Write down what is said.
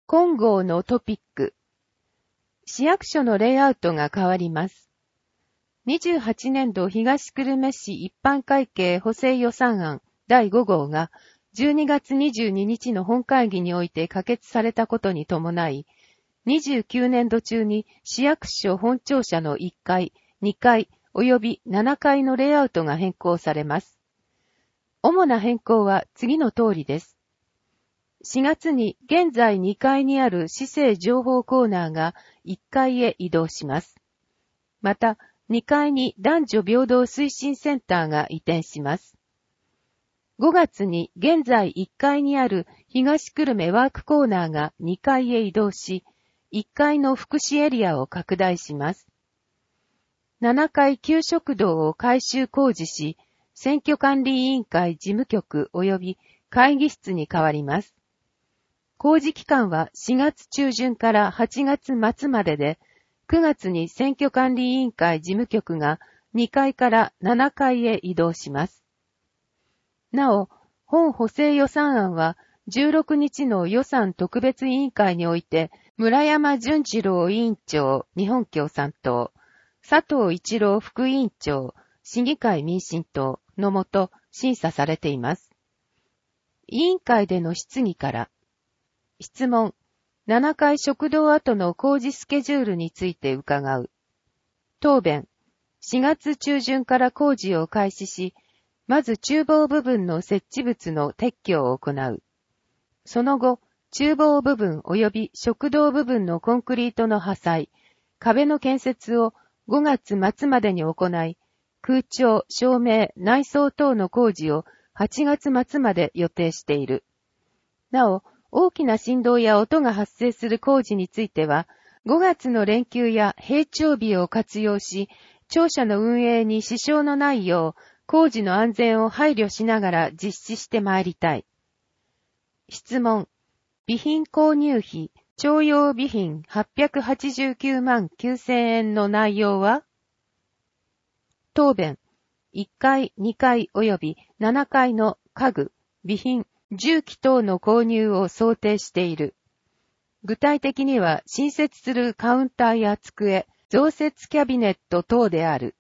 今号のトピック。市役所のレイアウトが変わります。28年度東久留米市一般会計補正予算案第5号が12月22日の本会議において可決されたことに伴い、29年度中に市役所本庁舎の1階、2階及び7階のレイアウトが変更されます。主な変更は次の通りです。4月に現在2階にある市政情報コーナーが1階へ移動します。また、2階に男女平等推進センターが移転します。5月に現在1階にある東久留米ワークコーナーが2階へ移動し、1階の福祉エリアを拡大します。7階給食堂を改修工事し、選挙管理委員会事務局及び会議室に変わります。工事期間は4月中旬から8月末までで、9月に選挙管理委員会事務局が2階から7階へ移動します。なお、本補正予算案は16日の予算特別委員会において、村山淳次郎委員長、日本共産党、佐藤一郎副委員長、市議会民進党のもと審査されています。委員会での質疑から、質問、7階食堂跡の工事スケジュールについて伺う。答弁、4月中旬から工事を開始し、まず厨房部分の設置物の撤去を行う。その後、厨房部分及び食堂部分のコンクリートの破砕、壁の建設を5月末までに行い、空調、照明、内装等の工事を8月末まで予定している。なお、大きな振動や音が発生する工事については、5月の連休や平調日を活用し、庁舎の運営に支障のないよう、工事の安全を配慮しながら実施してまいりたい。質問。備品購入費、徴用備品889万9000円の内容は？答弁。1階、2階及び7階の家具、備品、重機等の購入を想定している。具体的には新設するカウンターや机、増設キャビネット等である。